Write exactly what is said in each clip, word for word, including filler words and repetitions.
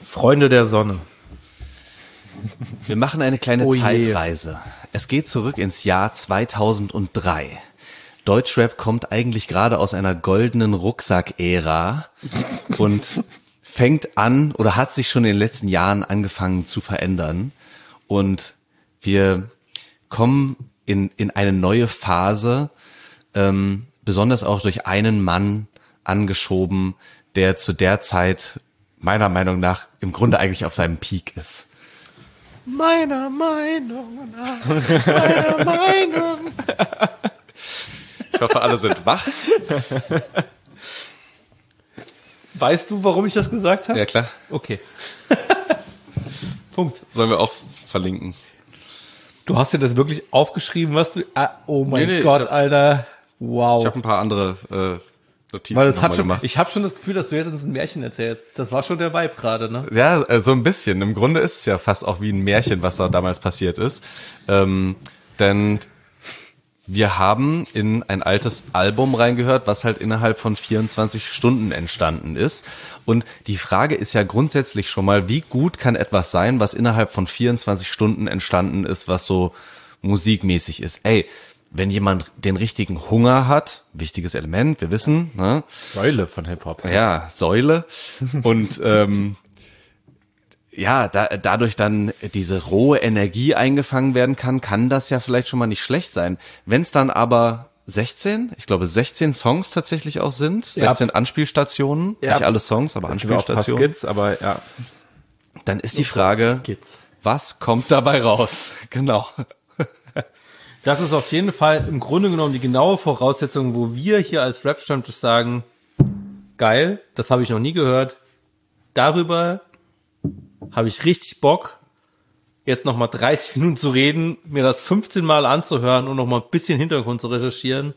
Freunde der Sonne. Wir machen eine kleine Oh je. Zeitreise. Es geht zurück ins Jahr zweitausenddrei. Deutschrap kommt eigentlich gerade aus einer goldenen Rucksack-Ära und fängt an oder hat sich schon in den letzten Jahren angefangen zu verändern. Und wir kommen in, in eine neue Phase, ähm, besonders auch durch einen Mann angeschoben, der zu der Zeit meiner Meinung nach im Grunde eigentlich auf seinem Peak ist. Meiner Meinung nach, meiner Meinung. Ich hoffe, alle sind wach. Weißt du, warum ich das gesagt habe? Ja, klar. Okay. Punkt. Sollen wir auch verlinken. Du hast dir das wirklich aufgeschrieben, was du... Ah, oh mein Nee, nee, Gott, ich hab- Alter. Wow. Ich habe ein paar andere äh, Notizen Weil das noch hat mal schon, gemacht. ich habe schon das Gefühl, dass du jetzt uns ein Märchen erzählt. Das war schon der Vibe gerade, ne? Ja, äh, so ein bisschen. Im Grunde ist es ja fast auch wie ein Märchen, was da damals passiert ist. Ähm, denn wir haben in ein altes Album reingehört, was halt innerhalb von vierundzwanzig Stunden entstanden ist. Und die Frage ist ja grundsätzlich schon mal, wie gut kann etwas sein, was innerhalb von vierundzwanzig Stunden entstanden ist, was so musikmäßig ist. Ey, wenn jemand den richtigen Hunger hat, wichtiges Element, wir wissen, ne? Säule von Hip-Hop. Ja, Säule. Und ähm, ja, da, dadurch dann diese rohe Energie eingefangen werden kann, kann das ja vielleicht schon mal nicht schlecht sein. Wenn es dann aber sechzehn, ich glaube sechzehn Songs tatsächlich auch sind, Ja. sechzehn Anspielstationen, Ja. nicht alle Songs, aber Anspielstationen, Skits, aber ja. dann ist die Frage, Skits. was kommt dabei raus? Genau. Das ist auf jeden Fall im Grunde genommen die genaue Voraussetzung, wo wir hier als Rap-Stammtisch sagen, geil, das habe ich noch nie gehört. Darüber habe ich richtig Bock, jetzt nochmal dreißig Minuten zu reden, mir das fünfzehn Mal anzuhören und nochmal ein bisschen Hintergrund zu recherchieren.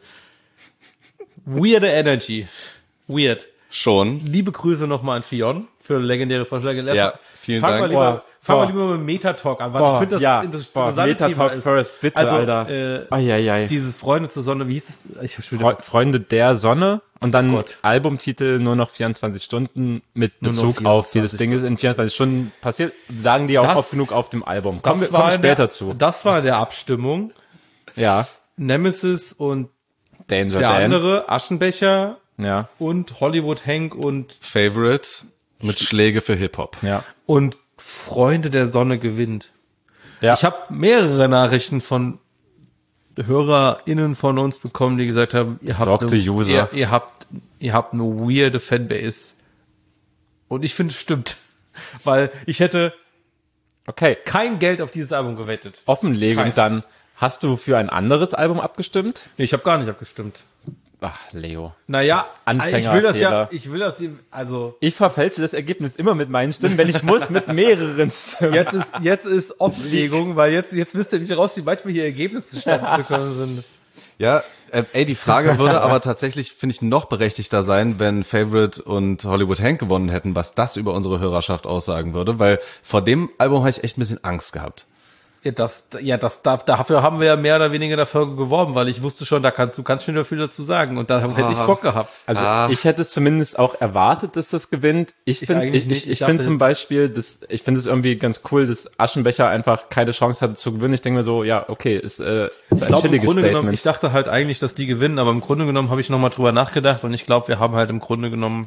Weirde Energy. Weird. Schon. Liebe Grüße nochmal an Fion für legendäre Vorschläge. Ja, vielen Fangen Dank. wir lieber, Boah, fangen wir boah. lieber mit Metatalk an, weil Boah, ich finde das ja, ein inter- boah, interessantes Thema Metatalk ist. first, bitte, also, Alter. Äh, Eieiei. dieses Freunde zur Sonne, wie hieß es? Ich hab schon Fre wieder Freunde der Sonne und dann Oh Gott. Albumtitel nur noch vierundzwanzig Stunden mit Nur noch Bezug auf dieses vierundzwanzig Ding ist in vierundzwanzig Stunden passiert, sagen die auch Das- oft genug auf dem Album. Das Kommen wir, war kommen wir in der- später zu. Das war in der Abstimmung. Ja, Nemesis und Danger der Dan. andere, Aschenbecher Ja, und Hollywood Hank und, Favorite mit Schläge für Hip-Hop. ja. und Freunde der Sonne gewinnt. Ja. Ich habe mehrere Nachrichten von HörerInnen von uns bekommen, die gesagt haben, ihr habt, Sorgte eine, User. ihr, ihr habt, ihr habt eine weirde Fanbase. Und ich finde, es stimmt. Weil ich hätte Okay, kein Geld auf dieses Album gewettet. Offenlegung Keins. dann. Hast du für ein anderes Album abgestimmt? Nee, ich habe gar nicht abgestimmt. Ach, Leo. Naja, Anfänger- ich will das ja, Fehler. ich will das, also, Ich verfälsche das Ergebnis immer mit meinen Stimmen, wenn ich muss, mit mehreren Stimmen. jetzt ist, jetzt ist Offenlegung, weil jetzt, jetzt wisst ihr nicht raus, wie manchmal hier Ergebnisse zustande gekommen sind. Ja, äh, ey, die Frage würde aber tatsächlich, finde ich, noch berechtigter sein, wenn Favorite und Hollywood Hank gewonnen hätten, was das über unsere Hörerschaft aussagen würde, weil vor dem Album habe ich echt ein bisschen Angst gehabt. Ja, das, ja, das, da- dafür haben wir ja mehr oder weniger dafür geworben, weil ich wusste schon, da kannst du kannst schon viel dazu sagen und da hätte ich Bock gehabt. Also Ah. ich hätte es zumindest auch erwartet, dass das gewinnt. Ich Ich finde eigentlich ich, nicht. ich, Ich ich finde dachte- zum Beispiel, dass, ich finde es irgendwie ganz cool, dass Aschenbecher einfach keine Chance hatte zu gewinnen. Ich denke mir so, ja, okay, ist, äh, ist Ich ein glaube, im chilliges Grunde Statement. genommen, ich dachte halt eigentlich, dass die gewinnen, aber im Grunde genommen habe ich nochmal drüber nachgedacht und ich glaube, wir haben halt im Grunde genommen,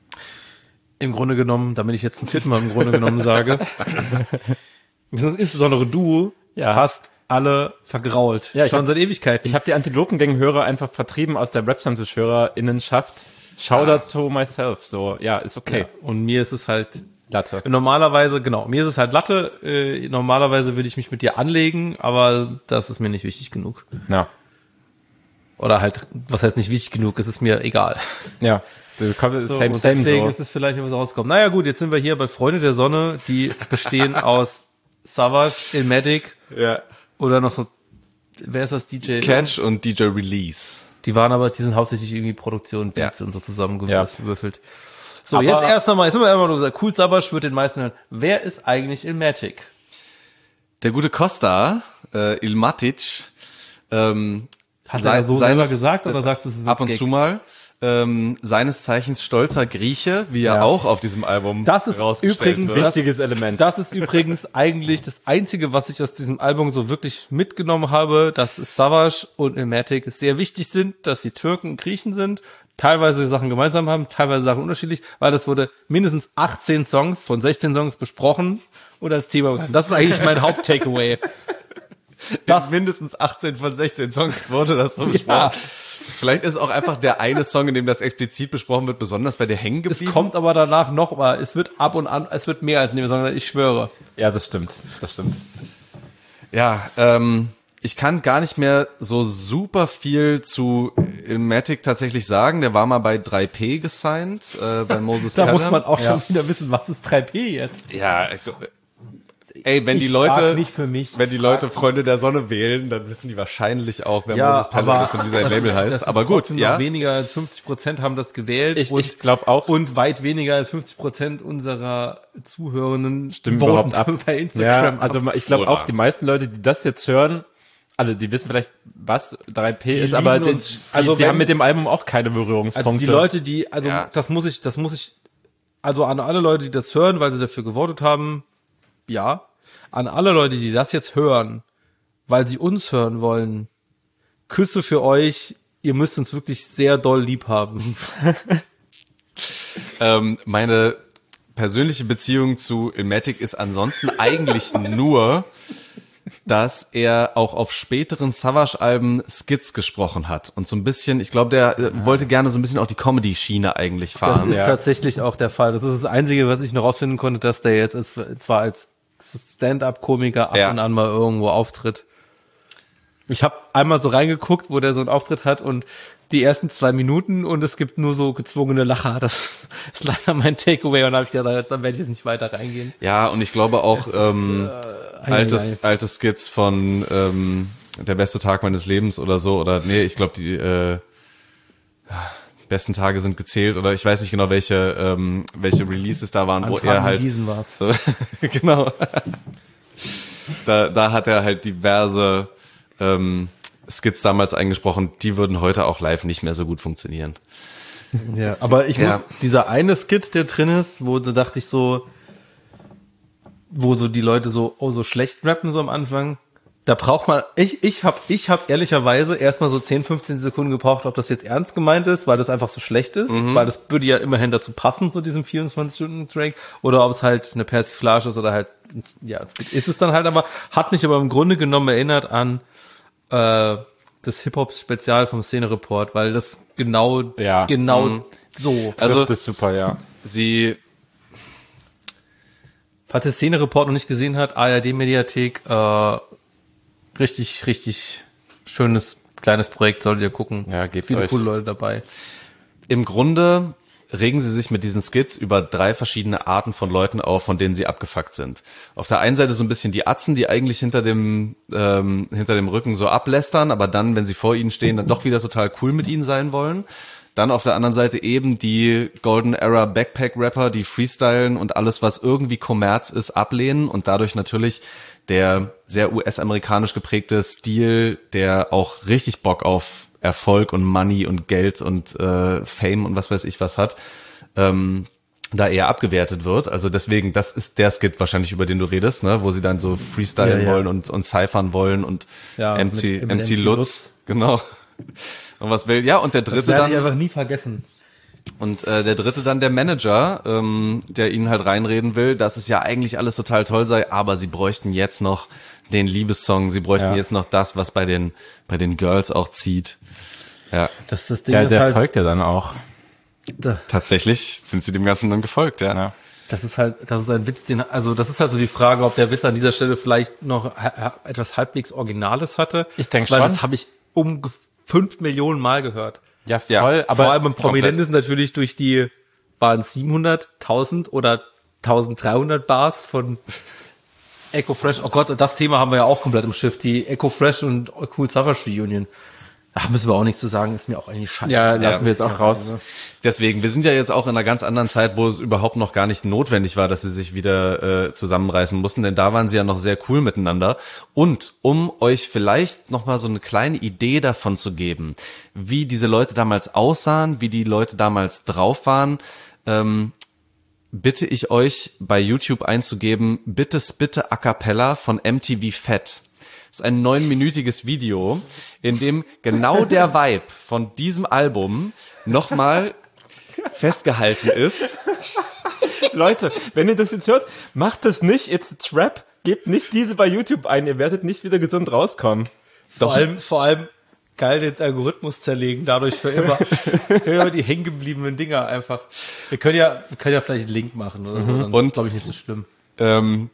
im Grunde genommen, damit ich jetzt zum vierten Mal im Grunde genommen sage, insbesondere du Ja. hast alle vergrault. Ja, ich schon hab- seit Ewigkeiten. ich habe die Antilopengang-Hörer einfach vertrieben aus der Rap-Stammtisch-Hörerinnenschaft. Shoutout to myself. So, ja, ist okay. ja, und mir ist es halt Latte. normalerweise, genau, mir ist es halt Latte, äh, normalerweise würde ich mich mit dir anlegen, aber das ist mir nicht wichtig genug. Ja. Oder halt, was heißt nicht wichtig genug, es ist mir egal. Ja. Du komm, So, same, und same deswegen so. ist es vielleicht was rausgekommen. Naja gut, jetzt sind wir hier bei Freunde der Sonne, die bestehen aus Savage, Illmatic Ja. oder noch so, wer ist das, D J? Catch und D J Release. Die waren aber, die sind hauptsächlich irgendwie Produktion, Beats Ja. und so zusammengewürfelt. So, Aber- jetzt erst nochmal, jetzt sind wir immer nur gesagt, cool, Savage wird den meisten hören. Wer ist eigentlich Illmatic? Der gute Costa, äh, Illmatic, ähm, Hat sei- er so seines- selber gesagt oder sagst du es? ist ab ein und Gag? zu mal, ähm, seines Zeichens stolzer Grieche, wie er Ja. auch auf diesem Album Das ist rausgestellt übrigens wird. Wichtiges Element. Das ist übrigens eigentlich das Einzige, was ich aus diesem Album so wirklich mitgenommen habe, dass Savage und Illmatic sehr wichtig sind, dass die Türken und Griechen sind, teilweise Sachen gemeinsam haben, teilweise Sachen unterschiedlich, weil das wurde mindestens achtzehn Songs von sechzehn Songs besprochen und als Thema bekannt. Das ist eigentlich mein Haupt-Takeaway. Das mindestens achtzehn von sechzehn Songs wurde das so besprochen. Ja. Vielleicht ist auch einfach der eine Song, in dem das explizit besprochen wird, besonders bei dir hängen Es geblieben. kommt aber danach noch mal, es wird ab und an, es wird mehr als in dem Song, ich schwöre. Ja, das stimmt. Das stimmt. Ja, ähm, ich kann gar nicht mehr so super viel zu Illmatic tatsächlich sagen. Der war mal bei drei P gesigned, äh, bei Moses Da Pelham. muss man auch Ja. schon wieder wissen, was ist drei P jetzt? Ja, äh, ey, wenn Ich die Leute, frag nicht für mich. wenn die Leute Freunde der Sonne wählen, dann wissen die wahrscheinlich auch, wer Ja, Moses Pelham aber ist und wie sein das Label ist- heißt. das ist Aber gut, trotzdem ja. noch weniger als fünfzig Prozent haben das gewählt. Ich, und, ich glaube auch. und weit weniger als fünfzig Prozent unserer Zuhörenden Stimmen voten überhaupt ab. bei Instagram. Ja, also ich glaube Oder? auch, die meisten Leute, die das jetzt hören, alle, die wissen vielleicht, was drei P ist, lieben aber die, uns- die, also die wenn- haben mit dem Album auch keine Berührungspunkte. Also die Leute, die, also Ja. das muss ich, das muss ich, also an alle Leute, die das hören, weil sie dafür gewotet haben, ja. An alle Leute, die das jetzt hören, weil sie uns hören wollen, Küsse für euch, ihr müsst uns wirklich sehr doll lieb haben. Ähm, meine persönliche Beziehung zu Illmatic ist ansonsten eigentlich nur, dass er auch auf späteren Savage-Alben Skits gesprochen hat. Und so ein bisschen, ich glaube, der äh, wollte gerne so ein bisschen auch die Comedy-Schiene eigentlich Das fahren. ist Ja. tatsächlich auch der Fall. Das ist das Einzige, was ich noch rausfinden konnte, dass der jetzt als, zwar als Stand-up-Komiker ab Ja. und an mal irgendwo auftritt. Ich habe einmal so reingeguckt, wo der so einen Auftritt hat und die ersten zwei Minuten und es gibt nur so gezwungene Lacher. Das ist leider mein Takeaway und da habe ich gedacht, dann werde ich jetzt nicht weiter reingehen. Ja, und ich glaube auch ähm, ei, altes, ei. alte Skits von ähm, Der beste Tag meines Lebens oder so. Oder nee, ich glaube, die äh, die besten Tage sind gezählt oder ich weiß nicht genau, welche ähm, welche Releases da waren, wo Anfang er halt diesen war's. so, genau. Da, da hat er halt diverse ähm, Skits damals eingesprochen, die würden heute auch live nicht mehr so gut funktionieren. Ja, aber ich Ja. muss, dieser eine Skit, der drin ist, wo da dachte ich so, wo so die Leute so, oh, so schlecht rappen so am Anfang, da braucht man, ich, ich hab, ich hab ehrlicherweise erstmal so zehn, fünfzehn Sekunden gebraucht, ob das jetzt ernst gemeint ist, weil das einfach so schlecht ist, weil das würde ja immerhin dazu passen, so diesem vierundzwanzig-Stunden-Track, oder ob es halt eine Persiflage ist oder halt, ja, es ist es dann halt, aber hat mich aber im Grunde genommen erinnert an äh, das Hip-Hop-Spezial vom Szene-Report, weil das genau, Ja. genau so. Also das ist super, ja. sie Falls der Szene-Report noch nicht gesehen hat, A R D-Mediathek, äh, richtig, richtig schönes kleines Projekt, solltet ihr gucken. Ja, gebt Viele euch. coole Leute dabei. im Grunde regen sie sich mit diesen Skits über drei verschiedene Arten von Leuten auf, von denen sie abgefuckt sind. Auf der einen Seite so ein bisschen die Atzen, die eigentlich hinter dem ähm, hinter dem Rücken so ablästern, aber dann, wenn sie vor ihnen stehen, dann doch wieder total cool mit ihnen sein wollen. Dann auf der anderen Seite eben die Golden Era Backpack Rapper, die freestylen und alles, was irgendwie Kommerz ist, ablehnen und dadurch natürlich der sehr U S-amerikanisch geprägte Stil, der auch richtig Bock auf Erfolg und Money und Geld und äh, Fame und was weiß ich was hat, ähm, da eher abgewertet wird. Also deswegen, das ist der Skit wahrscheinlich, über den du redest, ne, wo sie dann so freestylen Ja, ja. wollen und und cyphern wollen und Ja, M C mit- mit M C M C Lutz, Lutz. genau. Und was will, ja, und der Das dritte werde dann ich einfach nie vergessen. und äh, der dritte dann der Manager, ähm, der ihnen halt reinreden will, dass es ja eigentlich alles total toll sei, aber sie bräuchten jetzt noch den Liebessong, sie bräuchten Ja. jetzt noch das, was bei den bei den Girls auch zieht. Ja, Das, das Ding Ja, ist der halt, folgt ja dann auch. da- tatsächlich sind sie dem Ganzen dann gefolgt, ja. Ja. das ist halt, das ist ein Witz, den, also das ist halt so die Frage, ob der Witz an dieser Stelle vielleicht noch ha- ha- etwas halbwegs Originales hatte. Ich denk Weil schon. das habe ich um ge- fünf Millionen Mal gehört. Ja, Ja, voll. Aber vor aber allem im Prominent ist natürlich durch die, waren es siebenhundert, tausend oder dreizehnhundert Bars von Echo Fresh. Oh Gott, das Thema haben wir ja auch komplett im Schiff. Die Echo Fresh und Cool Savage Reunion. Ach, müssen wir auch nichts zu sagen, ist mir auch eigentlich scheiße. Ja, lassen wir jetzt auch raus. Deswegen, wir sind ja jetzt auch in einer ganz anderen Zeit, wo es überhaupt noch gar nicht notwendig war, dass sie sich wieder äh, zusammenreißen mussten, denn da waren sie ja noch sehr cool miteinander. Und um euch vielleicht nochmal so eine kleine Idee davon zu geben, wie diese Leute damals aussahen, wie die Leute damals drauf waren, ähm, bitte ich euch bei YouTube einzugeben, Bitte Spitte A Cappella von M T V Fat. Das ist ein neunminütiges Video, in dem genau der Vibe von diesem Album nochmal festgehalten ist. Leute, wenn ihr das jetzt hört, macht das nicht, it's a trap, gebt nicht diese bei YouTube ein, ihr werdet nicht wieder gesund rauskommen. Vor allem, vor allem geil den Algorithmus zerlegen, dadurch für immer, für immer die hängengebliebenen Dinger einfach. Wir können ja, wir können ja vielleicht einen Link machen oder so, dann Und- ist, glaube ich, nicht so schlimm. Ähm,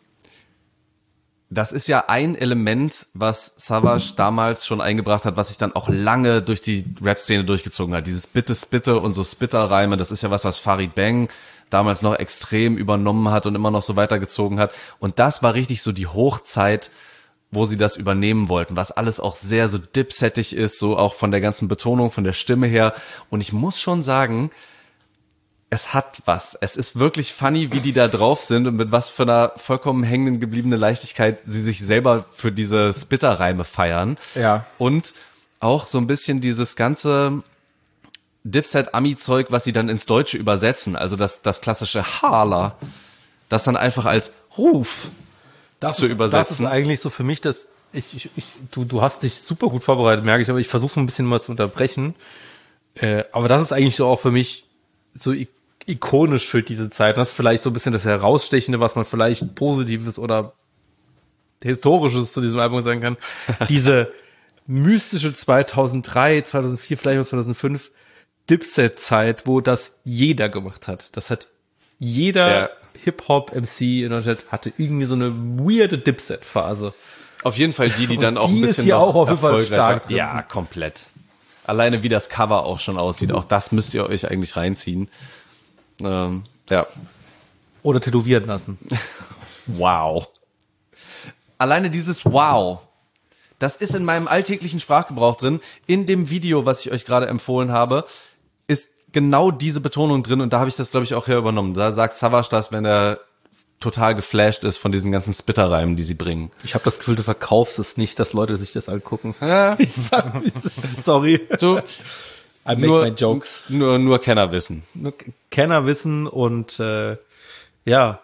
das ist ja ein Element, was Savage damals schon eingebracht hat, was sich dann auch lange durch die Rap-Szene durchgezogen hat. Dieses Bitte, Spitte und so Spitter-Reime, das ist ja was, was Farid Bang damals noch extrem übernommen hat und immer noch so weitergezogen hat. Und das war richtig so die Hochzeit, wo sie das übernehmen wollten, was alles auch sehr so dipsettig ist, so auch von der ganzen Betonung, von der Stimme her. Und ich muss schon sagen, es hat was. Es ist wirklich funny, wie die da drauf sind und mit was für einer vollkommen hängen gebliebene Leichtigkeit sie sich selber für diese Spitter-Reime feiern. Ja. Und auch so ein bisschen dieses ganze Dipset-Ami-Zeug, was sie dann ins Deutsche übersetzen. Also das, das klassische Hala, das dann einfach als Ruf Das zu ist, übersetzen. Das ist eigentlich so für mich das, ich, ich, ich du, du hast dich super gut vorbereitet, merke ich, aber ich versuche so ein bisschen mal zu unterbrechen. Äh, aber das ist eigentlich so auch für mich so i- ikonisch für diese Zeit. Und das ist vielleicht so ein bisschen das Herausstechende, was man vielleicht Positives oder Historisches zu diesem Album sagen kann. Diese mystische zweitausenddrei, zweitausendvier, vielleicht auch zweitausendfünf Dipset-Zeit, wo das jeder gemacht hat. Das hat jeder Ja. Hip-Hop-M C in Deutschland hatte irgendwie so eine weirde Dipset-Phase. Auf jeden Fall die, die dann auch die ein ist bisschen hier noch auch auf jeden Fall erfolgreicher- stark drin. Ja, komplett. Alleine wie das Cover auch schon aussieht, auch das müsst ihr euch eigentlich reinziehen. Ähm, ja. Oder tätowieren lassen. Wow. Alleine dieses Wow, das ist in meinem alltäglichen Sprachgebrauch drin. In dem Video, was ich euch gerade empfohlen habe, ist genau diese Betonung drin und da habe ich das, glaube ich, auch hier übernommen. Da sagt Savage das, wenn er total geflasht ist von diesen ganzen Spitterreimen, die sie bringen. Ich habe das Gefühl, du verkaufst es nicht, dass Leute sich das angucken. Ich sag, sorry. So, I make nur, my jokes. nur, nur Kenner wissen. Nur Kenner wissen und äh, ja,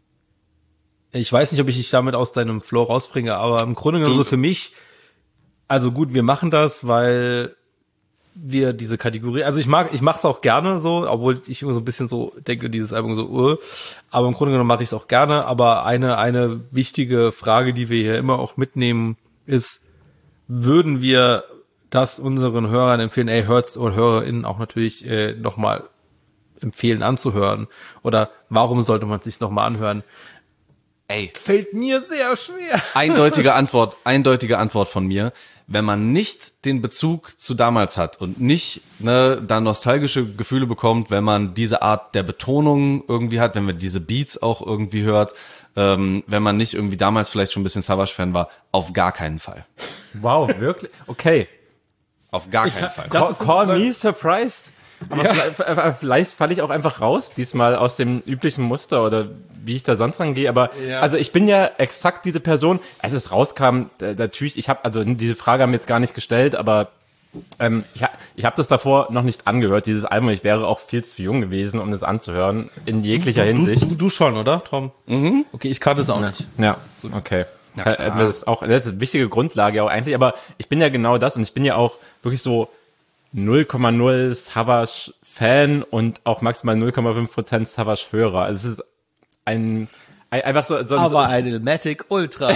ich weiß nicht, ob ich dich damit aus deinem Flow rausbringe, aber im Grunde genommen Du- so für mich, also gut, wir machen das, weil wir diese Kategorie, also ich mag, ich mache es auch gerne so, obwohl ich immer so ein bisschen so denke, dieses Album so, uh, aber im Grunde genommen mache ich es auch gerne, aber eine, eine wichtige Frage, die wir hier immer auch mitnehmen, ist, würden wir das unseren Hörern empfehlen, ey, hört's oder HörerInnen auch natürlich äh, nochmal empfehlen anzuhören oder warum sollte man es sich nochmal anhören? Ey, Fällt mir sehr schwer. eindeutige Antwort, eindeutige Antwort von mir. Wenn man nicht den Bezug zu damals hat und nicht ne, da nostalgische Gefühle bekommt, wenn man diese Art der Betonung irgendwie hat, wenn man diese Beats auch irgendwie hört, ähm, wenn man nicht irgendwie damals vielleicht schon ein bisschen Savage-Fan war, auf gar keinen Fall. Wow, wirklich? Okay. Auf gar Ich keinen ha- Fall. das Call, ist call sozusagen- me surprised. Aber vielleicht, äh, vielleicht falle ich auch einfach raus, diesmal aus dem üblichen Muster oder wie ich da sonst rangehe. Aber Ja. also ich bin ja exakt diese Person. Als es rauskam, da- natürlich, ich habe also diese Frage haben wir jetzt gar nicht gestellt, aber ähm, ich, ha- ich habe das davor noch nicht angehört, dieses Album. Ich wäre auch viel zu jung gewesen, um das anzuhören, in jeglicher Hinsicht. Du, du schon, oder, Tom? Mhm. Okay, ich kannte es auch nicht. Ja, okay. Äh, Das ist auch, das ist eine wichtige Grundlage auch eigentlich, aber ich bin ja genau das und ich bin ja auch wirklich so null Komma null Savage Fan und auch maximal null Komma fünf Prozent Savage Hörer. Also es ist ein, ein einfach so, so, so Aber ein Ilmatic Ultra.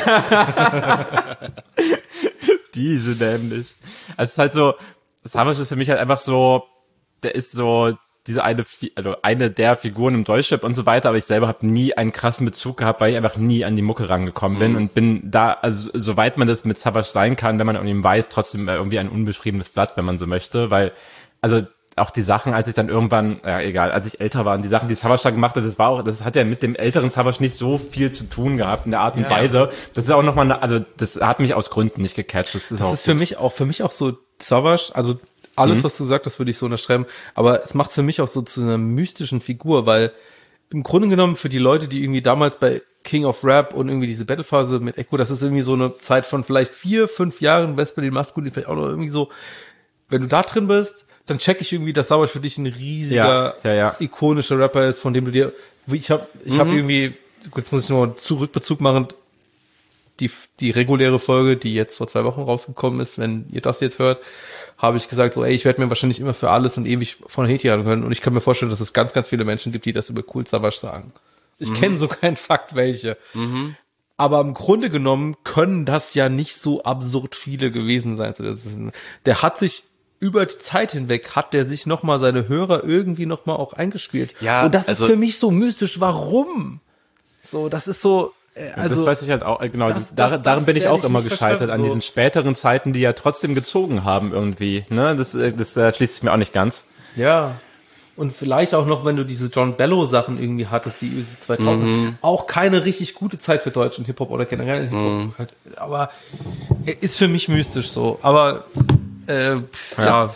diese nämlich. Also es ist halt so, Savage ist für mich halt einfach so, der ist so diese eine, Fi- also eine der Figuren im Deutschrap und so weiter, aber ich selber habe nie einen krassen Bezug gehabt, weil ich einfach nie an die Mucke rangekommen bin und bin da, also soweit man das mit Savage sein kann, wenn man an ihm weiß, trotzdem irgendwie ein unbeschriebenes Blatt, wenn man so möchte, weil, also auch die Sachen, als ich dann irgendwann, ja egal, als ich älter war und die Sachen, die Savage da gemacht hat, das war auch, das hat ja mit dem älteren Savage nicht so viel zu tun gehabt in der Art und Weise. Das ist auch nochmal, eine, also das hat mich aus Gründen nicht gecatcht. Das ist, Das auch ist für gut. mich auch, für mich auch so Savage, also alles, Mhm. was du gesagt hast, würde ich so unterschreiben, aber es macht es für mich auch so zu einer mystischen Figur, weil im Grunde genommen für die Leute, die irgendwie damals bei King of Rap und irgendwie diese Battlephase mit Echo, das ist irgendwie so eine Zeit von vielleicht vier, fünf Jahren, West Berlin Maskulin, vielleicht auch noch irgendwie so, wenn du da drin bist, dann check ich irgendwie, dass Savage für dich ein riesiger, Ja, ja, ja. ikonischer Rapper ist, von dem du dir, ich habe ich hab irgendwie, jetzt muss ich nur Zurückbezug machen, die, die reguläre Folge, die jetzt vor zwei Wochen rausgekommen ist, wenn ihr das jetzt hört, habe ich gesagt, so, ey, ich werde mir wahrscheinlich immer für alles und ewig von Haiti hören können. Und ich kann mir vorstellen, dass es ganz, ganz viele Menschen gibt, die das über Kool Savas sagen. Ich mhm. kenne so keinen Fakt, welche. Mhm. Aber im Grunde genommen können das ja nicht so absurd viele gewesen sein. Das ist ein, der hat sich über die Zeit hinweg, hat der sich nochmal seine Hörer irgendwie nochmal auch eingespielt. Ja, und das also, ist für mich so mystisch. Warum? So, das ist so... Also, das weiß ich halt auch, genau, das, das, das, darin das bin ich auch ich immer gescheitert, an so. diesen späteren Zeiten, die ja trotzdem gezogen haben irgendwie, ne, das, das äh, schließt sich mir auch nicht ganz. Ja, und vielleicht auch noch, wenn du diese John Bello Sachen irgendwie hattest, die zweitausend, mhm. auch keine richtig gute Zeit für deutschen Hip-Hop oder generell Hip-Hop, mhm. aber ist für mich mystisch so, aber äh, pff, ja. ja,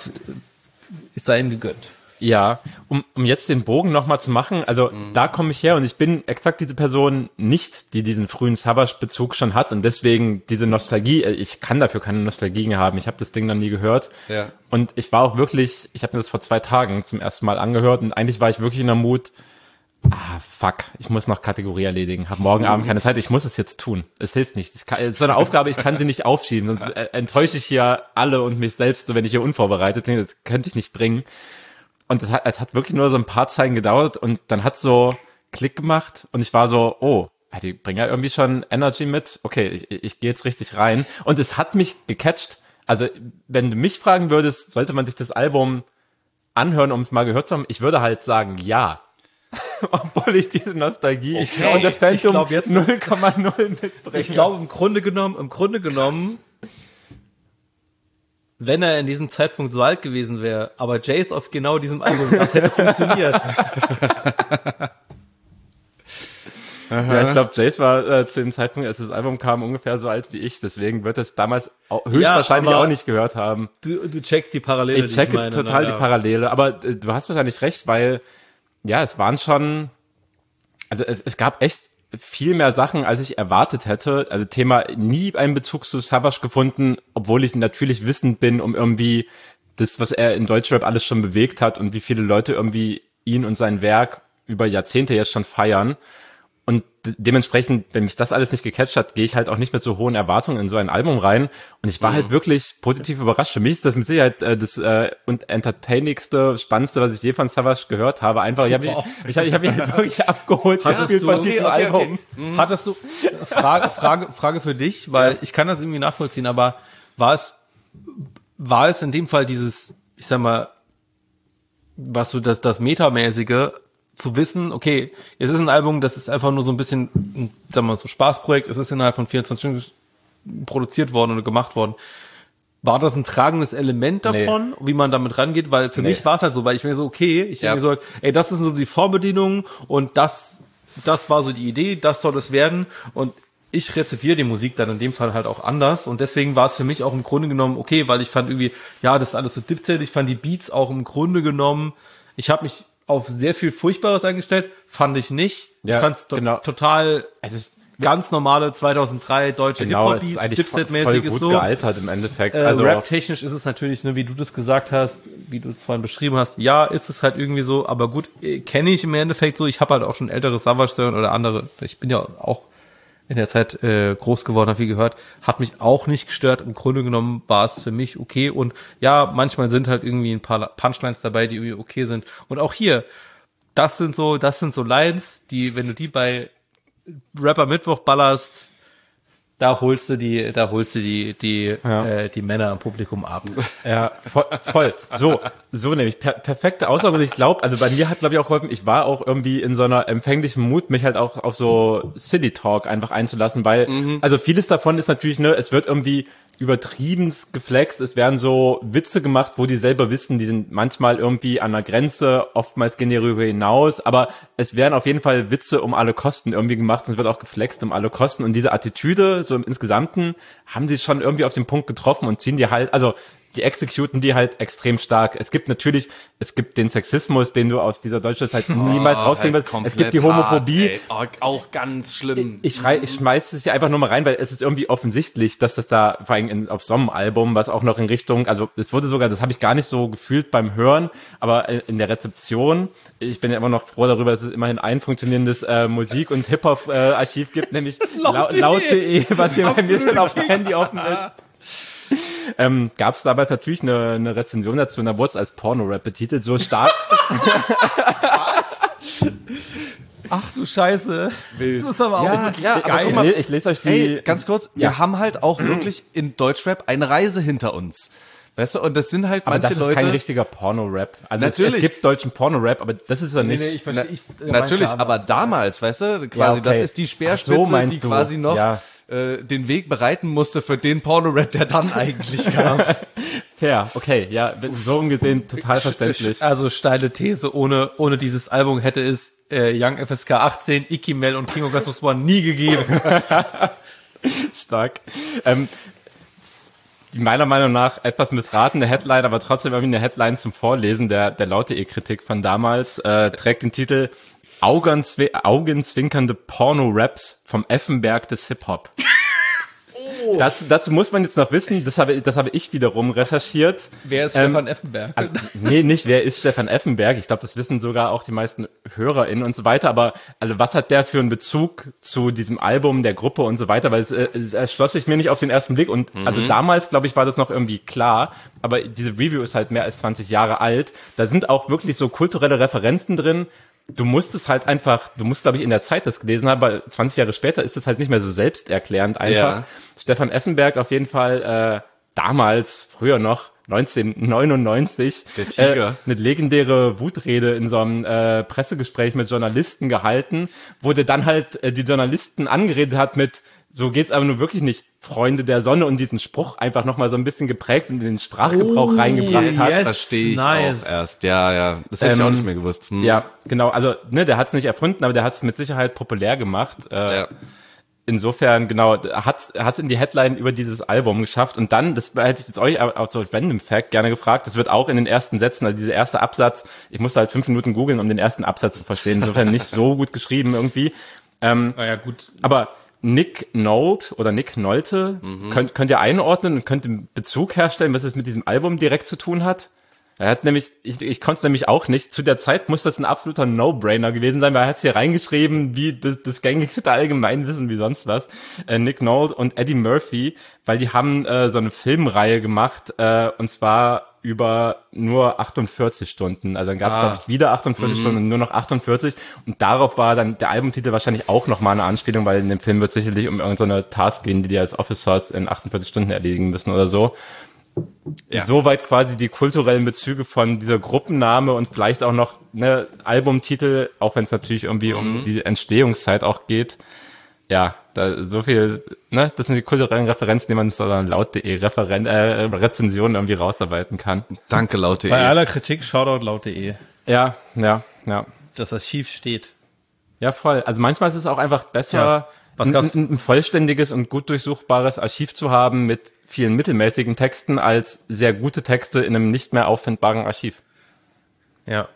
ist sei ihm gegönnt. Ja, um, um jetzt den Bogen nochmal zu machen, also mhm. da komme ich her und ich bin exakt diese Person nicht, die diesen frühen Savage-Bezug schon hat und deswegen diese Nostalgie, ich kann dafür keine Nostalgie haben, ich habe das Ding noch nie gehört ja. und ich war auch wirklich, ich habe mir das vor zwei Tagen zum ersten Mal angehört und eigentlich war ich wirklich in der Mut, ah, fuck, ich muss noch Kategorie erledigen, habe morgen Abend keine Zeit, ich muss es jetzt tun, es hilft nicht, es kann, es ist so eine Aufgabe, ich kann sie nicht aufschieben, sonst enttäusche ich hier alle und mich selbst, so wenn ich hier unvorbereitet bin, das könnte ich nicht bringen. Und es hat, es hat wirklich nur so ein paar Zeilen gedauert und dann hat so Klick gemacht und ich war so, oh, die bringen ja irgendwie schon Energy mit. Okay, ich, ich gehe jetzt richtig rein. Und es hat mich gecatcht. Also, wenn du mich fragen würdest, sollte man sich das Album anhören, um es mal gehört zu haben, ich würde halt sagen, ja. Obwohl ich diese Nostalgie okay. und das Phantom glaub, jetzt null Komma null mitbringe. Ich glaube, im Grunde genommen, im Grunde genommen, wenn er in diesem Zeitpunkt so alt gewesen wäre, aber Jace auf genau diesem Album, das hätte funktioniert. Ja, ich glaube, Jace war äh, zu dem Zeitpunkt, als das Album kam, ungefähr so alt wie ich. Deswegen wird es damals auch, höchstwahrscheinlich ja, auch nicht gehört haben. Du, du checkst die Parallele. Ich checke ich meine, total na, die ja. Parallele. Aber äh, du hast wahrscheinlich recht, weil ja, es waren schon, also es, es gab echt viel mehr Sachen, als ich erwartet hätte. Also Thema nie einen Bezug zu Savage gefunden, obwohl ich natürlich wissend bin, um irgendwie das, was er in Deutschrap alles schon bewegt hat und wie viele Leute irgendwie ihn und sein Werk über Jahrzehnte jetzt schon feiern. Und de- dementsprechend, wenn mich das alles nicht gecatcht hat, gehe ich halt auch nicht mit so hohen Erwartungen in so ein Album rein. Und ich war mhm. halt wirklich positiv überrascht. Für mich ist das mit Sicherheit äh, das äh, und entertainigste, spannendste, was ich je von Savage gehört habe. Einfach, ich habe mich, ich hab, ich hab mich halt wirklich abgeholt. Hattest ja, du, von okay, diesem okay, Album. okay. Mhm. Hattest du, Frage, Frage, Frage für dich, weil ja. ich kann das irgendwie nachvollziehen, aber war es, war es in dem Fall dieses, ich sag mal, was so das, das Metamäßige, zu wissen, okay, es ist ein Album, das ist einfach nur so ein bisschen, ein, sagen wir mal, so Spaßprojekt, es ist innerhalb von vierundzwanzig Stunden produziert worden oder gemacht worden. War das ein tragendes Element davon, nee. wie man damit rangeht? Weil für nee. mich war es halt so, weil ich mir so, okay, ich ja. denke mir so, ey, das ist so die Vorbedienung und das, das war so die Idee, das soll es werden und ich rezipiere die Musik dann in dem Fall halt auch anders und deswegen war es für mich auch im Grunde genommen okay, weil ich fand irgendwie, ja, das ist alles so dipzelt, ich fand die Beats auch im Grunde genommen, ich habe mich auf sehr viel Furchtbares eingestellt, fand ich nicht. Ja, ich fand's to- genau. total, es ist ganz normale zweitausenddrei deutsche genau, Hip-Hop-Beats, es ist eigentlich voll, voll gut so. gealtert im Endeffekt. Äh, also Rap-technisch ist es natürlich, ne, wie du das gesagt hast, wie du es vorhin beschrieben hast, ja, ist es halt irgendwie so, aber gut, äh, kenne ich im Endeffekt so, ich habe halt auch schon ältere Savage hören oder andere, ich bin ja auch in der Zeit äh, groß geworden, habe viel gehört, hat mich auch nicht gestört. Im Grunde genommen war es für mich okay und ja, manchmal sind halt irgendwie ein paar Punchlines dabei, die irgendwie okay sind. Und auch hier, das sind so, das sind so Lines, die, wenn du die bei Rapper Mittwoch ballerst, da holst du die, da holst du die, die, ja. äh, die Männer im Publikum ab. Ja, voll, voll. So, so nämlich per- perfekte Aussage. Und ich glaube, also bei mir hat, glaube ich, auch geholfen. Ich war auch irgendwie in so einer empfänglichen Mut, mich halt auch auf so City Talk einfach einzulassen, weil, mhm. also vieles davon ist natürlich, ne, es wird irgendwie übertrieben geflext, es werden so Witze gemacht, wo die selber wissen, die sind manchmal irgendwie an der Grenze, oftmals gehen die darüber hinaus, aber es werden auf jeden Fall Witze um alle Kosten irgendwie gemacht und es wird auch geflext um alle Kosten und diese Attitüde, so im Insgesamten, haben sie schon irgendwie auf den Punkt getroffen und ziehen die halt, also die executen die halt extrem stark. Es gibt natürlich, es gibt den Sexismus, den du aus dieser Deutschland niemals rauskriegen halt wirst. Es gibt die Homophobie. Hart, ey. Auch ganz schlimm. Ich, schrei, ich schmeiß es hier einfach nur mal rein, weil es ist irgendwie offensichtlich, dass das da, vor allem in, auf so einem Album, was auch noch in Richtung, also es wurde sogar, das habe ich gar nicht so gefühlt beim Hören, aber in der Rezeption, ich bin ja immer noch froh darüber, dass es immerhin ein funktionierendes äh, Musik- und Hip-Hop-Archiv äh, gibt, nämlich laut punkt de, was hier bei mir schon auf dem Handy offen ist. Ähm, gab es damals natürlich eine, eine Rezension dazu und da wurde es als Porno-Rap betitelt, so stark. Ach du Scheiße. Wild. Das ist aber auch Ja, wirklich ja, aber geil. guck mal, Ich, ich lese euch die... Hey, ganz kurz, Ja. wir haben halt auch wirklich in Deutschrap eine Reise hinter uns. Weißt du, und das sind halt aber manche das ist Leute... kein richtiger Porno-Rap. Also Natürlich. Es, es gibt deutschen Porno-Rap, aber das ist er Nee, nicht. nee, ich verstehe. Ich, äh, Natürlich, mein aber Klar, damals, weißt du, quasi, Ja, okay. das ist die Ach so, Speerspitze, meinst die du. quasi noch Ja. äh, den Weg bereiten musste für den Porno-Rap, der dann eigentlich kam. Fair, okay, ja, so umgesehen total verständlich. Also steile These, ohne, ohne dieses Album hätte es äh, Young F S K achtzehn, Ikimel und King Orgasmus One nie gegeben. Stark. Ähm, die meiner Meinung nach etwas missratene Headline, aber trotzdem irgendwie eine Headline zum Vorlesen der, der Laut.de-Kritik von damals, äh, trägt den Titel Augenzwi- Augenzwinkernde Porno-Raps vom Effenberg des Hip-Hop. Oh. Dazu, dazu muss man jetzt noch wissen, das habe, das habe ich wiederum recherchiert. Wer ist Ähm, Stefan Effenberg? Ah, nee, nicht wer ist Stefan Effenberg. Ich glaube, das wissen sogar auch die meisten HörerInnen und so weiter. Aber also was hat der für einen Bezug zu diesem Album, der Gruppe und so weiter? Weil es, äh, es erschloss sich mir nicht auf den ersten Blick. Und Mhm. also damals, glaube ich, war das noch irgendwie klar. Aber diese Review ist halt mehr als zwanzig Jahre alt. Da sind auch wirklich so kulturelle Referenzen drin. Du musst es halt einfach, du musst, glaube ich, in der Zeit das gelesen haben, weil zwanzig Jahre später ist es halt nicht mehr so selbsterklärend einfach. Ja. Stefan Effenberg auf jeden Fall äh, damals, früher noch, neunzehnhundertneunundneunzig, Der Tiger. Äh, eine legendäre Wutrede in so einem äh, Pressegespräch mit Journalisten gehalten, wo der dann halt äh, die Journalisten angeredet hat mit, so geht's aber nur wirklich nicht, Freunde der Sonne, und diesen Spruch einfach nochmal so ein bisschen geprägt und in den Sprachgebrauch Oh, reingebracht hat. yes. Verstehe ich nice. auch erst. Ja, ja. Das hätte ich Ähm, auch nicht mehr gewusst. Hm. Ja, genau, also ne, der hat es nicht erfunden, aber der hat es mit Sicherheit populär gemacht. Äh, Ja. Insofern, genau, hat hat in die Headline über dieses Album geschafft. Und dann, das hätte ich jetzt euch auch so Random Fact gerne gefragt, das wird auch in den ersten Sätzen, also dieser erste Absatz, ich musste halt fünf Minuten googeln, um den ersten Absatz zu verstehen, insofern nicht so gut geschrieben irgendwie. Ähm, Naja, gut. aber Nick Nolte oder Nick Nolte, könnt, könnt ihr einordnen und könnt einen Bezug herstellen, was es mit diesem Album direkt zu tun hat? Er hat nämlich, ich, ich konnte es nämlich auch nicht. Zu der Zeit muss das ein absoluter No-Brainer gewesen sein, weil er hat es hier reingeschrieben, wie das, das gängigste Allgemeinwissen, wie sonst was. Äh, Nick Nolte und Eddie Murphy, weil die haben äh, so eine Filmreihe gemacht, äh, und zwar über nur achtundvierzig Stunden. Also dann gab es, Ah. glaube ich, wieder achtundvierzig Stunden und nur noch achtundvierzig. Und darauf war dann der Albumtitel wahrscheinlich auch nochmal eine Anspielung, weil in dem Film wird sicherlich um irgendeine Task gehen, die die als Officers in achtundvierzig Stunden erledigen müssen oder so. Ja. Soweit quasi die kulturellen Bezüge von dieser Gruppenname und vielleicht auch noch ne Albumtitel, auch wenn es natürlich irgendwie Mhm. um die Entstehungszeit auch geht. Ja, da so viel, ne, das sind die kulturellen Referenzen, die man so dann laut.de Referen äh, Rezensionen irgendwie rausarbeiten kann. Danke, laut.de. Bei aller Kritik, Shoutout laut.de. Ja, ja, ja. Das Archiv steht. Ja, voll. Also manchmal ist es auch einfach besser, Ja. Was ein, gab's? ein, ein vollständiges und gut durchsuchbares Archiv zu haben mit vielen mittelmäßigen Texten als sehr gute Texte in einem nicht mehr auffindbaren Archiv. Ja.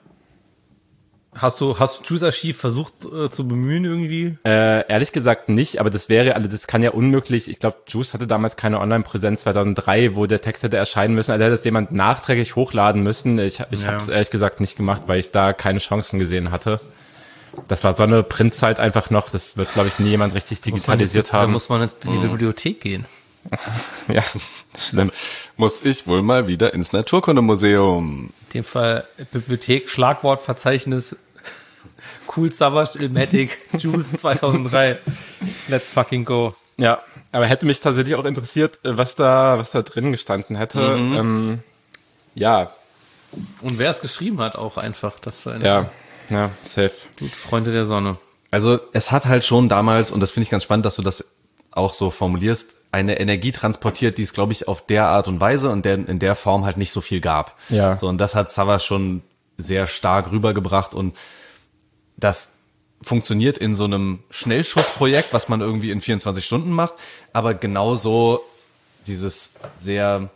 Hast du, hast du Juice Archiv versucht äh, zu bemühen irgendwie? Äh, ehrlich gesagt nicht, aber das wäre, also das kann ja unmöglich, ich glaube, Juice hatte damals keine Online-Präsenz zweitausenddrei, wo der Text hätte erscheinen müssen, also hätte das jemand nachträglich hochladen müssen. Ich, ich Ja. habe es ehrlich gesagt nicht gemacht, weil ich da keine Chancen gesehen hatte. Das war so eine Printzeit einfach noch, das wird, glaube ich, nie jemand richtig digitalisiert Da haben. muss man jetzt in die Bibliothek gehen. Ja, schlimm. Muss ich wohl mal wieder ins Naturkundemuseum. In dem Fall Bibliothek, Schlagwortverzeichnis, Cool Savage, Ilmatic, Juice zweitausenddrei. Let's fucking go. Ja, aber hätte mich tatsächlich auch interessiert, äh, was da, was da drin gestanden hätte. Mhm. Ähm, ja, Und wer es geschrieben hat auch einfach, das war eine ja, ja, safe. gut, Freunde der Sonne. Also es hat halt schon damals, und das finde ich ganz spannend, dass du das auch so formulierst, eine Energie transportiert, die es, glaube ich, auf der Art und Weise und der, in der Form halt nicht so viel gab. Ja. So, und das hat Savas schon sehr stark rübergebracht, und das funktioniert in so einem Schnellschussprojekt, was man irgendwie in vierundzwanzig Stunden macht, aber genauso dieses sehr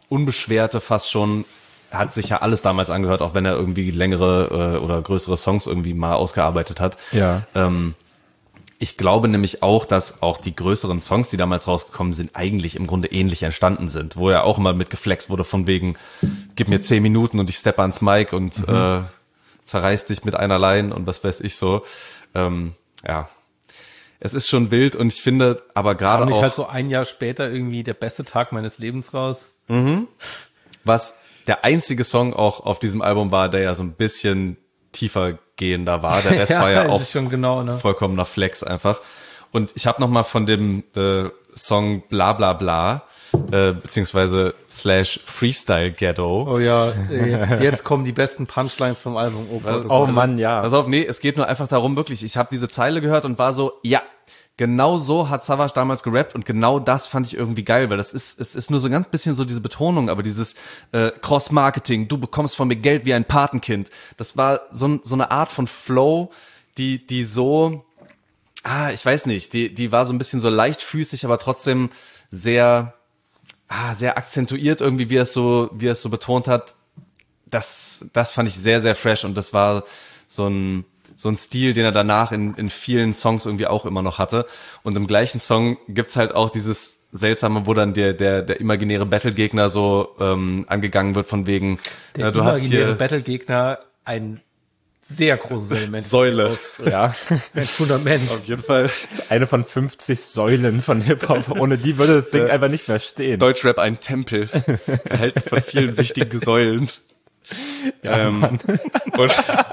unbeschwerte fast schon, hat sich ja alles damals angehört, auch wenn er irgendwie längere äh, oder größere Songs irgendwie mal ausgearbeitet hat. Ja. Ähm, ich glaube nämlich auch, dass auch die größeren Songs, die damals rausgekommen sind, eigentlich im Grunde ähnlich entstanden sind, wo ja auch immer mit geflext wurde von wegen, gib mir zehn Minuten und ich steppe ans Mic und mhm. äh, zerreiß dich mit einer Line und was weiß ich so. Ähm, ja, es ist schon wild und ich finde aber gerade auch... Kam nicht halt so ein Jahr später irgendwie der beste Tag meines Lebens raus? Mhm. Was der einzige Song auch auf diesem Album war, der ja so ein bisschen tiefer gehender war. Der Rest ja, war ja auch schon genau, ne? vollkommener Flex einfach. Und ich habe noch mal von dem äh, Song Bla Bla Bla äh, beziehungsweise slash Freestyle Ghetto. Oh ja, jetzt, jetzt kommen die besten Punchlines vom Album. Oh, Gott, oh, oh Gott. Mann, ja. Pass auf, nee, es geht nur einfach darum, wirklich, ich habe diese Zeile gehört und war so, ja, genau so hat Savage damals gerappt und genau das fand ich irgendwie geil, weil das ist, es ist nur so ein ganz bisschen so diese Betonung, aber dieses äh, Cross-Marketing, du bekommst von mir Geld wie ein Patenkind, das war so, so eine Art von Flow, die, die so, ah, ich weiß nicht, die, die war so ein bisschen so leichtfüßig, aber trotzdem sehr, ah, sehr akzentuiert irgendwie, wie er es so, wie er es so betont hat. Das, das fand ich sehr, sehr fresh und das war so ein, so ein Stil, den er danach in, in vielen Songs irgendwie auch immer noch hatte. Und im gleichen Song gibt's halt auch dieses Seltsame, wo dann der, der, der imaginäre Battle-Gegner so ähm, angegangen wird von wegen, der äh, du hast hier Battle-Gegner ein sehr großes Element. Säule. Ja. Ein Fundament. Auf jeden Fall. Eine von fünfzig Säulen von Hip-Hop. Ohne die würde das Ding einfach nicht mehr stehen. Deutschrap ein Tempel. Erhalten von vielen wichtigen Säulen. Ja, ähm, und,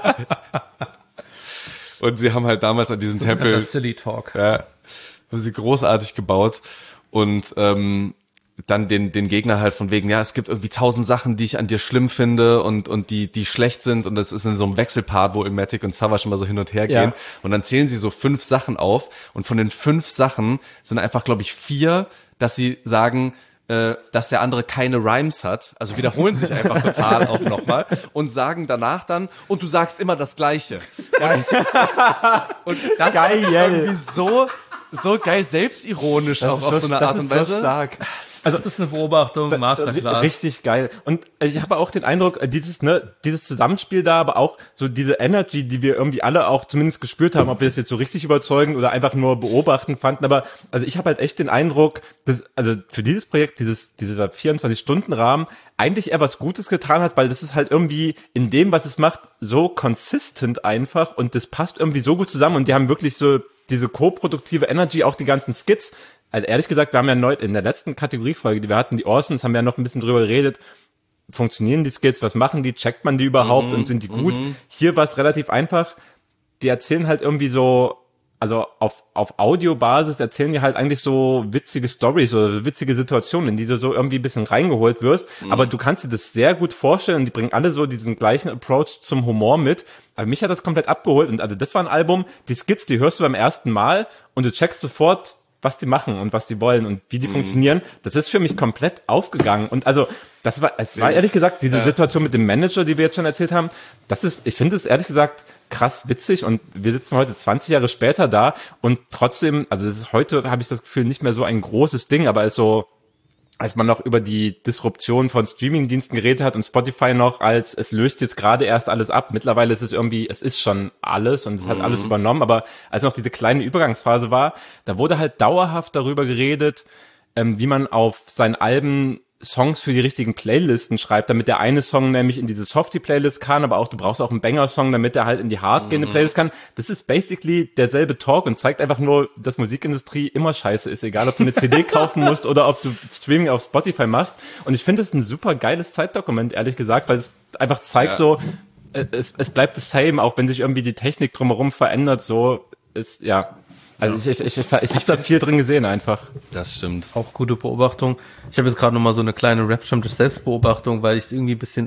und sie haben halt damals an diesen Tempel, Silly Talk. ja, haben sie großartig gebaut und ähm, dann den den Gegner halt von wegen, ja, es gibt irgendwie tausend Sachen, die ich an dir schlimm finde und und die die schlecht sind und das ist in so einem Wechselpart, wo Illmatic und Savage immer so hin und her gehen Ja. und dann zählen sie so fünf Sachen auf und von den fünf Sachen sind einfach, glaube ich, vier, dass sie sagen, äh, dass der andere keine Rhymes hat, also wiederholen sich einfach total auch nochmal und sagen danach dann, und du sagst immer das Gleiche. Und, und das Geil. ist irgendwie so, so geil selbstironisch auch auf so eine Art und Weise. So stark. Also das ist eine Beobachtung, Masterclass. Richtig geil. Und ich habe auch den Eindruck, dieses ne, dieses Zusammenspiel da, aber auch so diese Energy, die wir irgendwie alle auch zumindest gespürt haben, ob wir das jetzt so richtig überzeugend oder einfach nur beobachten fanden. Aber also ich habe halt echt den Eindruck, dass also für dieses Projekt, dieses dieser vierundzwanzig-Stunden-Rahmen, eigentlich eher was Gutes getan hat, weil das ist halt irgendwie in dem, was es macht, so consistent einfach und das passt irgendwie so gut zusammen und die haben wirklich so diese co-produktive Energy, auch die ganzen Skits. Also ehrlich gesagt, wir haben ja neu, in der letzten Kategoriefolge, die wir hatten, die Orsons, haben wir ja noch ein bisschen drüber geredet, funktionieren die Skits, was machen die, checkt man die überhaupt Mhm, und sind die gut? Mhm. Hier war es relativ einfach, die erzählen halt irgendwie so, also auf auf Audiobasis erzählen die halt eigentlich so witzige Storys oder witzige Situationen, in die du so irgendwie ein bisschen reingeholt wirst, mhm. aber du kannst dir das sehr gut vorstellen, die bringen alle so diesen gleichen Approach zum Humor mit, aber mich hat das komplett abgeholt und also das war ein Album, die Skits, die hörst du beim ersten Mal und du checkst sofort, was die machen und was die wollen und wie die mhm. funktionieren, das ist für mich komplett aufgegangen. Und also, das war, es war ehrlich gesagt, diese ja. Situation mit dem Manager, die wir jetzt schon erzählt haben, das ist, ich finde es ehrlich gesagt krass witzig und wir sitzen heute zwanzig Jahre später da und trotzdem, also das ist heute, habe ich das Gefühl, nicht mehr so ein großes Ding, aber ist so, als man noch über die Disruption von Streamingdiensten geredet hat und Spotify noch als, es löst jetzt gerade erst alles ab. Mittlerweile ist es irgendwie, es ist schon alles und es hat mhm. alles übernommen, aber als noch diese kleine Übergangsphase war, da wurde halt dauerhaft darüber geredet, ähm, wie man auf seinen Alben Songs für die richtigen Playlisten schreibt, damit der eine Song nämlich in diese Softie-Playlist kann, aber auch du brauchst auch einen Banger-Song, damit der halt in die hardgehende Playlist kann. Das ist basically derselbe Talk und zeigt einfach nur, dass Musikindustrie immer scheiße ist, egal ob du eine C D kaufen musst oder ob du Streaming auf Spotify machst. Und ich finde es ein super geiles Zeitdokument, ehrlich gesagt, weil es einfach zeigt ja. so, es, es bleibt das same, auch wenn sich irgendwie die Technik drumherum verändert, so ist, ja. Also ich, ich, ich, ich, ich habe da viel drin gesehen einfach. Das stimmt. Auch gute Beobachtung. Ich habe jetzt gerade nochmal so eine kleine Rap-Stammtisch-Selbstbeobachtung, weil ich es irgendwie ein bisschen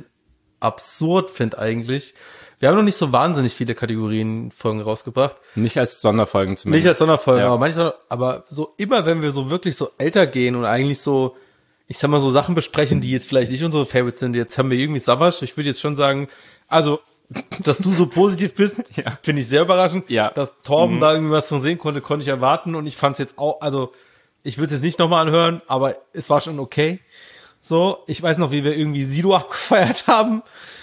absurd finde eigentlich. Wir haben noch nicht so wahnsinnig viele Kategorien-Folgen rausgebracht. Nicht als Sonderfolgen zumindest. Nicht als Sonderfolgen, ja. aber manchmal, aber so immer, wenn wir so wirklich so älter gehen und eigentlich so, ich sag mal, so Sachen besprechen, die jetzt vielleicht nicht unsere Favorites sind. Jetzt haben wir irgendwie Savage. Ich würde jetzt schon sagen, also dass du so positiv bist, ja. finde ich sehr überraschend. Ja. Dass Torben mhm. da irgendwie was drin sehen konnte, konnte ich erwarten. Und ich fand es jetzt auch, also ich würde es jetzt nicht nochmal anhören, aber es war schon okay. So, ich weiß noch, wie wir irgendwie Sido abgefeiert haben.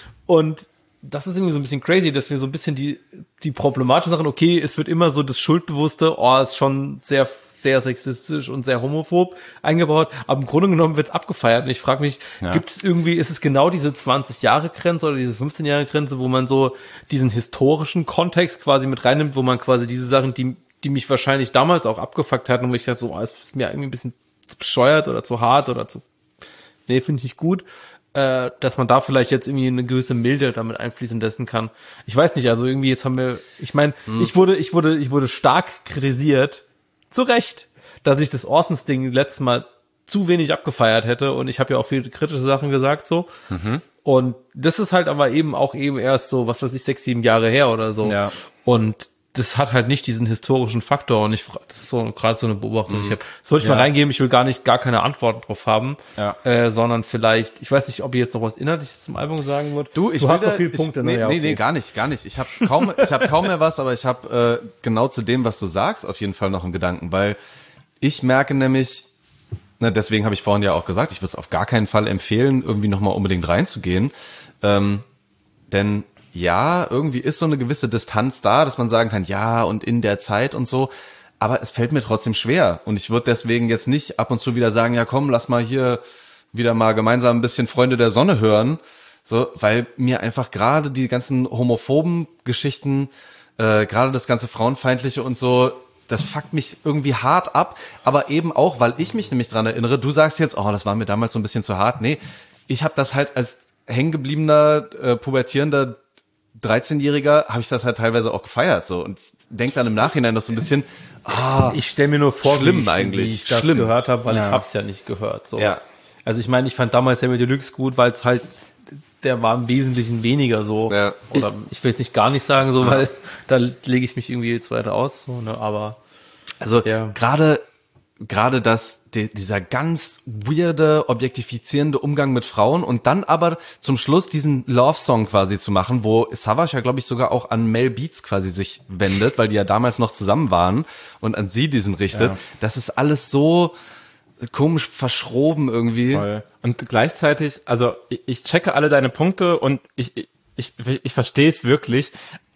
Und das ist irgendwie so ein bisschen crazy, dass wir so ein bisschen die die problematischen Sachen, okay, es wird immer so das Schuldbewusste, oh, ist schon sehr sehr sexistisch und sehr homophob eingebaut, aber im Grunde genommen wird's abgefeiert und ich frage mich, ja. gibt es irgendwie, ist es genau diese zwanzig-Jahre-Grenze oder diese fünfzehn-Jahre-Grenze, wo man so diesen historischen Kontext quasi mit reinnimmt, wo man quasi diese Sachen, die die mich wahrscheinlich damals auch abgefuckt hatten und wo ich dachte so, oh, es ist mir irgendwie ein bisschen zu bescheuert oder zu hart oder zu, nee, finde ich nicht gut, äh, dass man da vielleicht jetzt irgendwie eine gewisse Milde damit einfließen lassen kann. Ich weiß nicht, also irgendwie jetzt haben wir, ich meine, hm. ich wurde, ich wurde, ich wurde stark kritisiert, zu Recht, dass ich das Orsons-Ding letztes Mal zu wenig abgefeiert hätte und ich habe ja auch viele kritische Sachen gesagt so. Mhm. Und das ist halt aber eben auch eben erst so, was weiß ich, sechs, sieben Jahre her oder so. Ja. Und das hat halt nicht diesen historischen Faktor und ich, das ist so gerade so eine Beobachtung. Mhm. Ich hab, soll ich ja. mal reingeben? Ich will gar nicht, gar keine Antworten drauf haben, ja. äh, sondern vielleicht, ich weiß nicht, ob ihr jetzt noch was Inhaltliches zum Album sagen wollt. Du, ich du will hast noch da, viele Punkte. Ich, nee, ne? ja, okay. nee, nee, gar nicht, gar nicht. Ich habe kaum, ich habe kaum mehr was, aber ich habe äh, genau zu dem, was du sagst, auf jeden Fall noch einen Gedanken, weil ich merke nämlich, na, deswegen habe ich vorhin ja auch gesagt, ich würde es auf gar keinen Fall empfehlen, irgendwie nochmal unbedingt reinzugehen, ähm, denn ja, irgendwie ist so eine gewisse Distanz da, dass man sagen kann, ja, und in der Zeit und so, aber es fällt mir trotzdem schwer und ich würde deswegen jetzt nicht ab und zu wieder sagen, ja komm, lass mal hier wieder mal gemeinsam ein bisschen Freunde der Sonne hören, so, weil mir einfach gerade die ganzen homophoben Geschichten, äh, gerade das ganze Frauenfeindliche und so, das fuckt mich irgendwie hart ab, aber eben auch, weil ich mich nämlich dran erinnere, du sagst jetzt, oh, das war mir damals so ein bisschen zu hart, nee, ich habe das halt als hängengebliebener, äh, pubertierender dreizehnjähriger habe ich das halt teilweise auch gefeiert so und denke dann im Nachhinein das so ein bisschen ah, ich stelle mir nur vor, schlimm wie ich, eigentlich. wie ich das schlimm. gehört habe, weil ja. ich hab's ja nicht gehört. So. Ja. Also ich meine, ich fand damals Sammy Deluxe gut, weil es halt, der war im Wesentlichen weniger so. Ja. Oder ich will es nicht gar nicht sagen so, ja. weil da lege ich mich irgendwie jetzt weiter aus. So, ne? Aber also ja. gerade gerade das, die, dieser ganz weirde, objektifizierende Umgang mit Frauen und dann aber zum Schluss diesen Love-Song quasi zu machen, wo Savage ja, glaube ich, sogar auch an Mel Beats quasi sich wendet, weil die ja damals noch zusammen waren und an sie diesen richtet. Ja. Das ist alles so komisch verschroben irgendwie. Voll. Und gleichzeitig, also ich, ich checke alle deine Punkte und ich, ich, ich, ich verstehe es wirklich.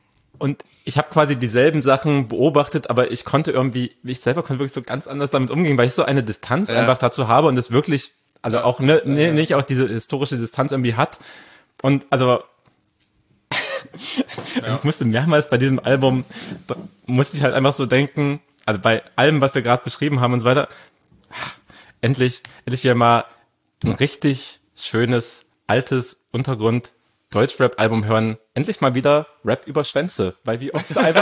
Und ich habe quasi dieselben Sachen beobachtet, aber ich konnte irgendwie, ich selber konnte wirklich so ganz anders damit umgehen, weil ich so eine Distanz ja. einfach dazu habe und es wirklich, also ja, auch ne, ne, ja. nicht auch diese historische Distanz irgendwie hat. Und also ja. ich musste mehrmals bei diesem Album, musste ich halt einfach so denken, also bei allem, was wir gerade beschrieben haben und so weiter, endlich, endlich wieder mal ein richtig schönes, altes Untergrund Deutsch-Rap-Album hören, endlich mal wieder Rap über Schwänze, weil wie oft einfach,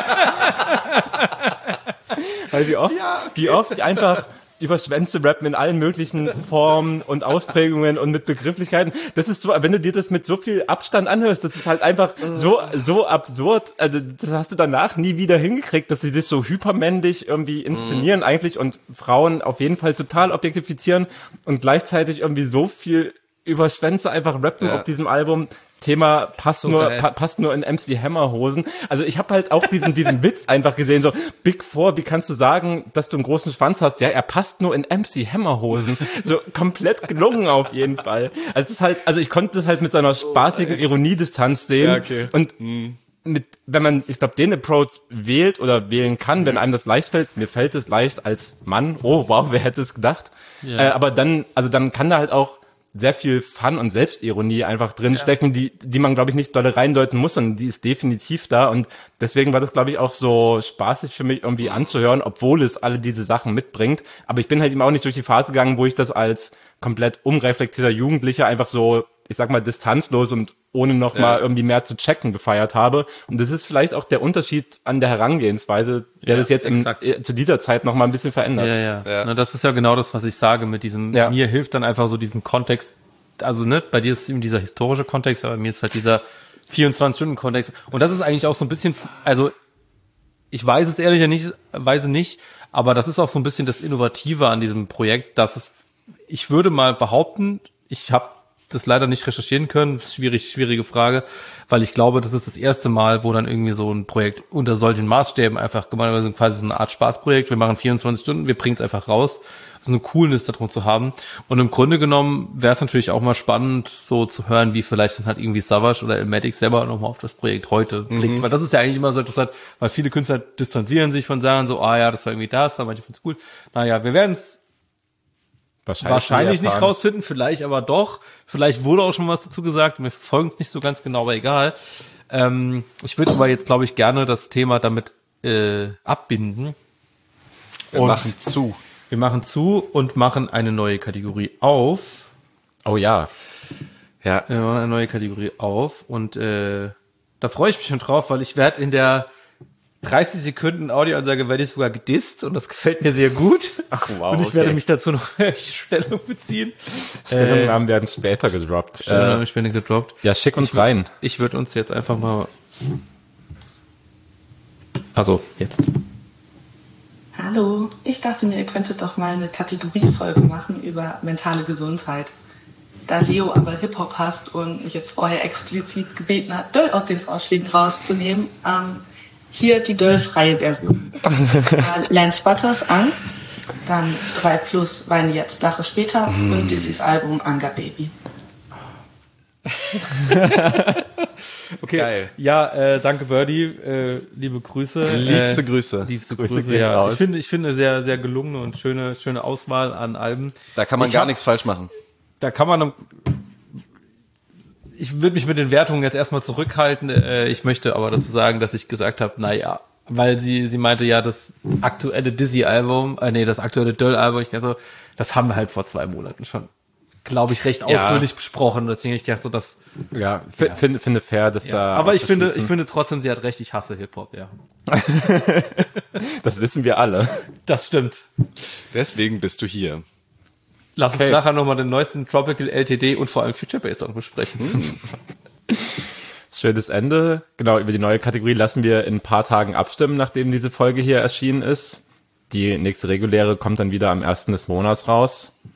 weil wie oft, ja, okay. wie oft die einfach über Schwänze rappen in allen möglichen Formen und Ausprägungen und mit Begrifflichkeiten. Das ist so, wenn du dir das mit so viel Abstand anhörst, das ist halt einfach so, so absurd. Also, das hast du danach nie wieder hingekriegt, dass sie das so hypermännlich irgendwie inszenieren mhm. eigentlich und Frauen auf jeden Fall total objektifizieren und gleichzeitig irgendwie so viel über Schwänze einfach rappen ja. auf diesem Album. Thema passt so nur pa- passt nur in M C Hammer Hosen. Also ich habe halt auch diesen diesen Witz einfach gesehen, so Big Four, wie kannst du sagen, dass du einen großen Schwanz hast? Ja, er passt nur in M C Hammer Hosen. So komplett gelungen auf jeden Fall. Also es ist halt, also ich konnte das halt mit so einer spaßigen Ironiedistanz sehen. Ja, okay. Und hm. mit, wenn man, ich glaube, den Approach wählt oder wählen kann, wenn einem das leicht fällt, mir fällt es leicht als Mann. Oh wow, wer hätte es gedacht? Ja. Äh, aber dann, also dann kann da halt auch sehr viel Fun und Selbstironie einfach drinstecken, ja. die die man, glaube ich, nicht dolle reindeuten muss, sondern die ist definitiv da und deswegen war das, glaube ich, auch so spaßig für mich irgendwie anzuhören, obwohl es alle diese Sachen mitbringt, aber ich bin halt eben auch nicht durch die Phase gegangen, wo ich das als komplett unreflektierter Jugendlicher einfach so, ich sag mal, distanzlos und ohne noch ja. mal irgendwie mehr zu checken gefeiert habe. Und das ist vielleicht auch der Unterschied an der Herangehensweise, der ja, das jetzt im, äh, zu dieser Zeit noch mal ein bisschen verändert. Ja, ja. ja. Na, das ist ja genau das, was ich sage mit diesem, ja. mir hilft dann einfach so diesen Kontext, also ne, bei dir ist eben dieser historische Kontext, aber mir ist halt dieser vierundzwanzig-Stunden-Kontext. Und das ist eigentlich auch so ein bisschen, also ich weiß es ehrlicherweise nicht, aber das ist auch so ein bisschen das Innovative an diesem Projekt, dass es, ich würde mal behaupten, ich habe das leider nicht recherchieren können. Das ist schwierig, schwierige Frage, weil ich glaube, das ist das erste Mal, wo dann irgendwie so ein Projekt unter solchen Maßstäben einfach gemeinerweise quasi so eine Art Spaßprojekt. Wir machen vierundzwanzig Stunden, wir bringen es einfach raus. So eine Coolness darum zu haben. Und im Grunde genommen wäre es natürlich auch mal spannend, so zu hören, wie vielleicht dann halt irgendwie Savage oder Elmatic selber nochmal auf das Projekt heute blickt. Mhm. Weil das ist ja eigentlich immer so interessant, weil viele Künstler distanzieren sich von sagen so, ah ja, das war irgendwie das, aber manche finden es cool. Naja, wir werden es wahrscheinlich, wahrscheinlich nicht rausfinden, vielleicht aber doch. Vielleicht wurde auch schon was dazu gesagt. Wir verfolgen es nicht so ganz genau, aber egal. Ähm, ich würde aber jetzt, glaube ich, gerne das Thema damit äh, abbinden. Wir und machen zu. Wir machen zu und machen eine neue Kategorie auf. Oh ja. Ja. Wir machen eine neue Kategorie auf und äh, da freue ich mich schon drauf, weil ich werde in der dreißig Sekunden Audioansage werde ich sogar gedisst und das gefällt mir sehr gut. Ach wow. Und ich okay. werde mich dazu noch Stellung beziehen. Stellungnahmen äh, werden später gedroppt. Stellungnahmen äh, später gedroppt. Ja, schick uns ich, rein. Ich würde uns jetzt einfach mal... Also, jetzt. Hallo, ich dachte mir, ihr könntet doch mal eine Kategoriefolge machen über mentale Gesundheit. Da Leo aber Hip-Hop hasst und mich jetzt vorher explizit gebeten hat, Döll aus den Vorschlägen rauszunehmen, ähm, hier die Döll-freie Version. äh, Lance Butters, Angst, dann drei plus Weine jetzt, Lache später mm. und Dizzy's Album Anga Baby. Okay, geil. Ja, äh, danke Birdie, äh, liebe Grüße. Liebste äh, Grüße. Liebste Grüße, Grüße ja. Raus. Ich finde, ich finde eine sehr, sehr gelungene und schöne, schöne Auswahl an Alben. Da kann man ich gar hab, nichts falsch machen. Da kann man, ich würde mich mit den Wertungen jetzt erstmal zurückhalten. Äh, ich möchte aber dazu sagen, dass ich gesagt habe, na ja, weil sie, sie meinte ja, das aktuelle Dizzy-Album, äh, nee, das aktuelle Döll-Album, ich also, das haben wir halt vor zwei Monaten schon, glaube ich, recht ausführlich ja. besprochen. Deswegen ich dachte so, dass ja, ja. finde finde fair, dass ja. da. Aber ich finde, ich finde trotzdem, sie hat recht. Ich hasse Hip-Hop. Ja. Das wissen wir alle. Das stimmt. Deswegen bist du hier. Lass okay. uns nachher nochmal den neuesten Tropical L T D und vor allem Future Bass Song besprechen. Schönes Ende. Genau, über die neue Kategorie lassen wir in ein paar Tagen abstimmen, nachdem diese Folge hier erschienen ist. Die nächste reguläre kommt dann wieder am ersten des Monats raus.